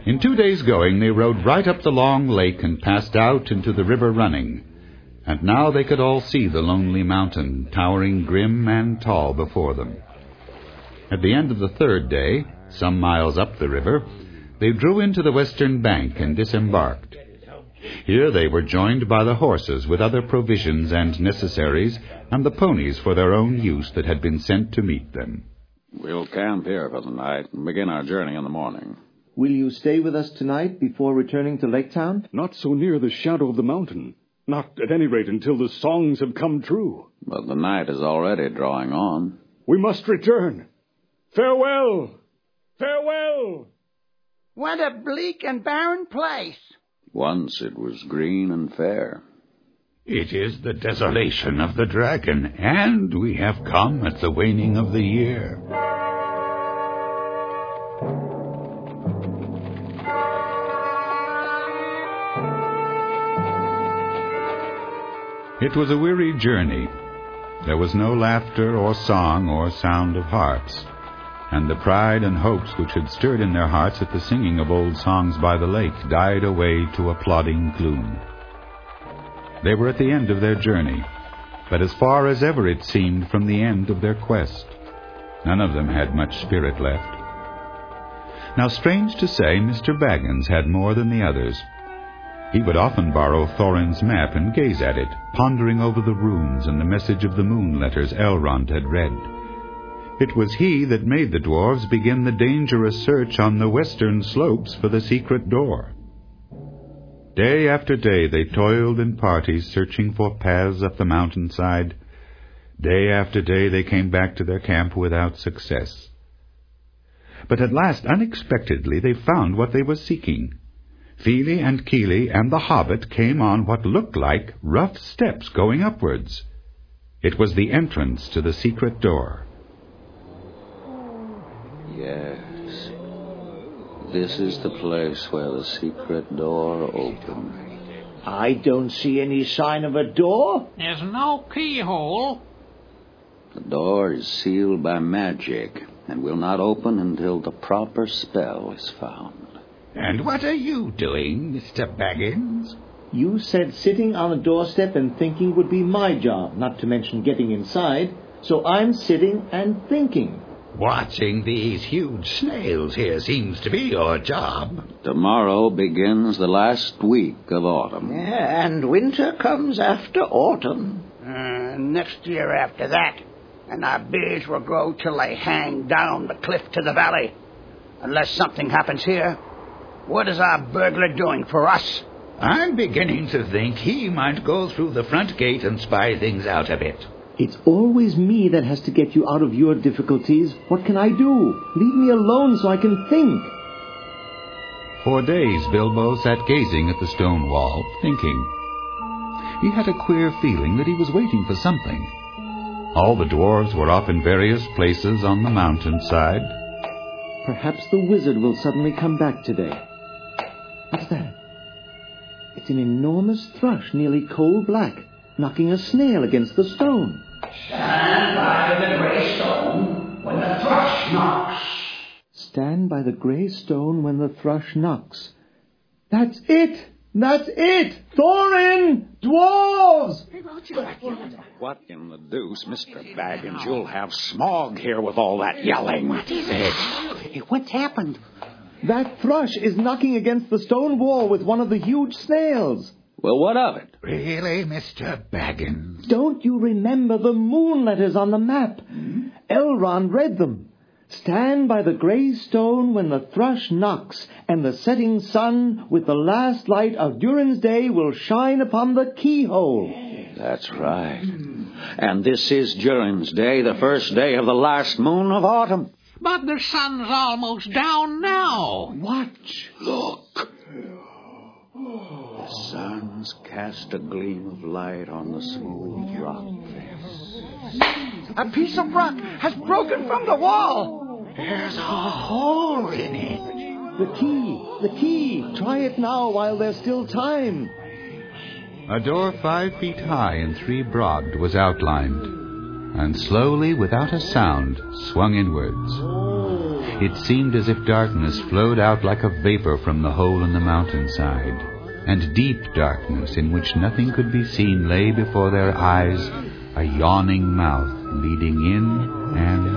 In 2 days' going, they rode right up the long lake and passed out into the river running. And now they could all see the lonely mountain, towering grim and tall before them. At the end of the 3rd day, some miles up the river, they drew into the western bank and disembarked. Here they were joined by the horses with other provisions and necessaries, and the ponies for their own use that had been sent to meet them. We'll camp here for the night and begin our journey in the morning. Will you stay with us tonight before returning to Lake Town? Not so near the shadow of the mountain. Not, at any rate, until the songs have come true. But the night is already drawing on. We must return. Farewell! Farewell! What a bleak and barren place. Once it was green and fair. It is the desolation of the dragon, and we have come at the waning of the year. It was a weary journey. There was no laughter or song or sound of harps, and the pride and hopes which had stirred in their hearts at the singing of old songs by the lake died away to a plodding gloom. They were at the end of their journey, but as far as ever it seemed from the end of their quest. None of them had much spirit left. Now, strange to say, Mr. Baggins had more than the others. He would often borrow Thorin's map and gaze at it, pondering over the runes and the message of the moon letters Elrond had read. It was he that made the dwarves begin the dangerous search on the western slopes for the secret door. Day after day they toiled in parties, searching for paths up the mountainside. Day after day they came back to their camp without success. But at last, unexpectedly, they found what they were seeking. Fili and Kili and the hobbit came on what looked like rough steps going upwards. It was the entrance to the secret door. Yes. This is the place where the secret door opened. I don't see any sign of a door. There's no keyhole. The door is sealed by magic and will not open until the proper spell is found. And what are you doing, Mr. Baggins? You said sitting on the doorstep and thinking would be my job, not to mention getting inside. So I'm sitting and thinking. Watching these huge snails here seems to be your job. Tomorrow begins the last week of autumn. Yeah, and winter comes after autumn. Next year after that. And our beards will grow till they hang down the cliff to the valley. Unless something happens here. What is our burglar doing for us? I'm beginning to think he might go through the front gate and spy things out a bit. It's always me that has to get you out of your difficulties. What can I do? Leave me alone so I can think. For days Bilbo sat gazing at the stone wall, thinking. He had a queer feeling that he was waiting for something. All the dwarves were off in various places on the mountainside. Perhaps the wizard will suddenly come back today. What's that? It's an enormous thrush, nearly coal-black, knocking a snail against the stone. Stand by the grey stone when the thrush knocks. Stand by the grey stone when the thrush knocks. That's it! That's it! Thorin! Dwarves! What in the deuce, Mr. Baggins? You'll have smog here with all that yelling. What is it? What's happened? That thrush is knocking against the stone wall with one of the huge snails. Well, what of it? Really, Mr. Baggins? Don't you remember the moon letters on the map? Elrond read them. Stand by the grey stone when the thrush knocks, and the setting sun with the last light of Durin's day will shine upon the keyhole. That's right. And this is Durin's day, the first day of the last moon of autumn. But the sun's almost down now. Watch. Look. The sun's cast a gleam of light on the smooth rock face. A piece of rock has broken from the wall. There's a hole in it. The key. Try it now while there's still time. A door 5 feet high and 3 broad was outlined, and slowly, without a sound, swung inwards. It seemed as if darkness flowed out like a vapor from the hole in the mountainside, and deep darkness in which nothing could be seen lay before their eyes, a yawning mouth leading in and